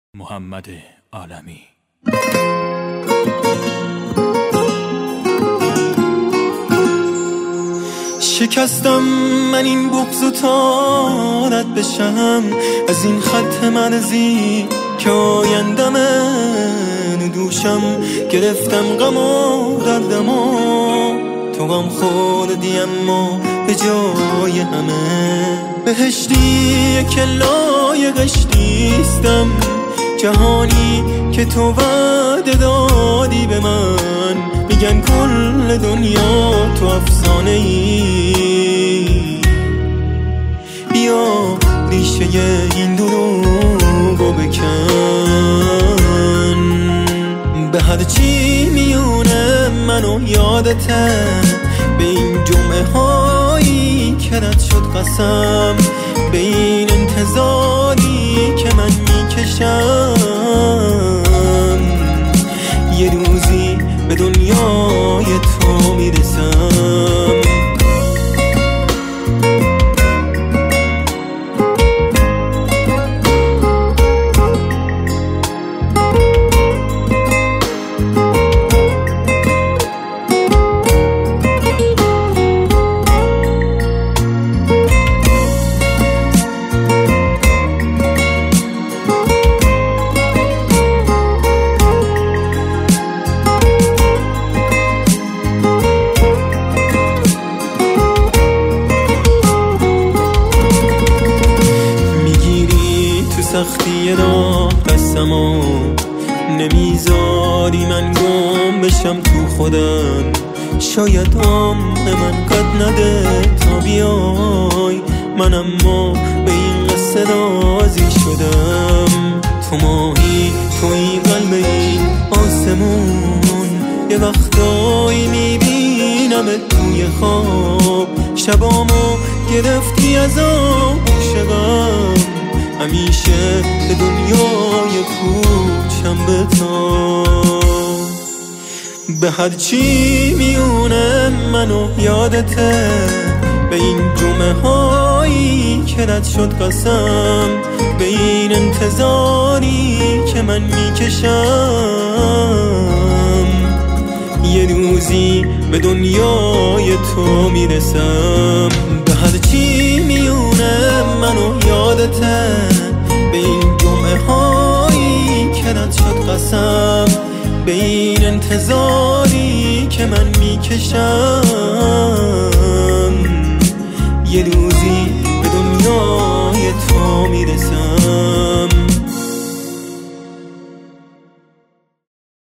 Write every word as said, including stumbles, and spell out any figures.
محمد عالمی. شکستم من این بغض تا رد بشم از این خط مرزی که آینده من دوشم. گرفتم غم و دردم و تو غم خوردی اما به جای همه بهشتی که لایقش نیستم. جهانی که تو وعده دادی به من، میگن کل دنیا تو افسانه ای. بیا ریشه این دروغو بکن، به هر چی میونه منو یادته. به این جمعه هایی که رد شد قسم، به این انتظاری که من میکشم یه روزی به دنیای تو میرسم. سختی راه قسم و نمیذاری من گم بشم تو خودم. شاید عمر من قد نده تا بیای، من اما به این قصه راضی شدم. تو ماهی توی قلب این آسمون، یه وقتایی میبینم توی خواب. شبامو گرفتی از آغوش غم، همیشه به دنیای کوچم به تو. به هر چی میونه منو یادته، به این جمعه هایی که رد شد قسم، به این انتظاری که من میکشم یه روزی به دنیای تو میرسم. به هر چی میونه منو یادته، به این جمعه هایی که رد شد قسم، به این انتظاری که من میکشم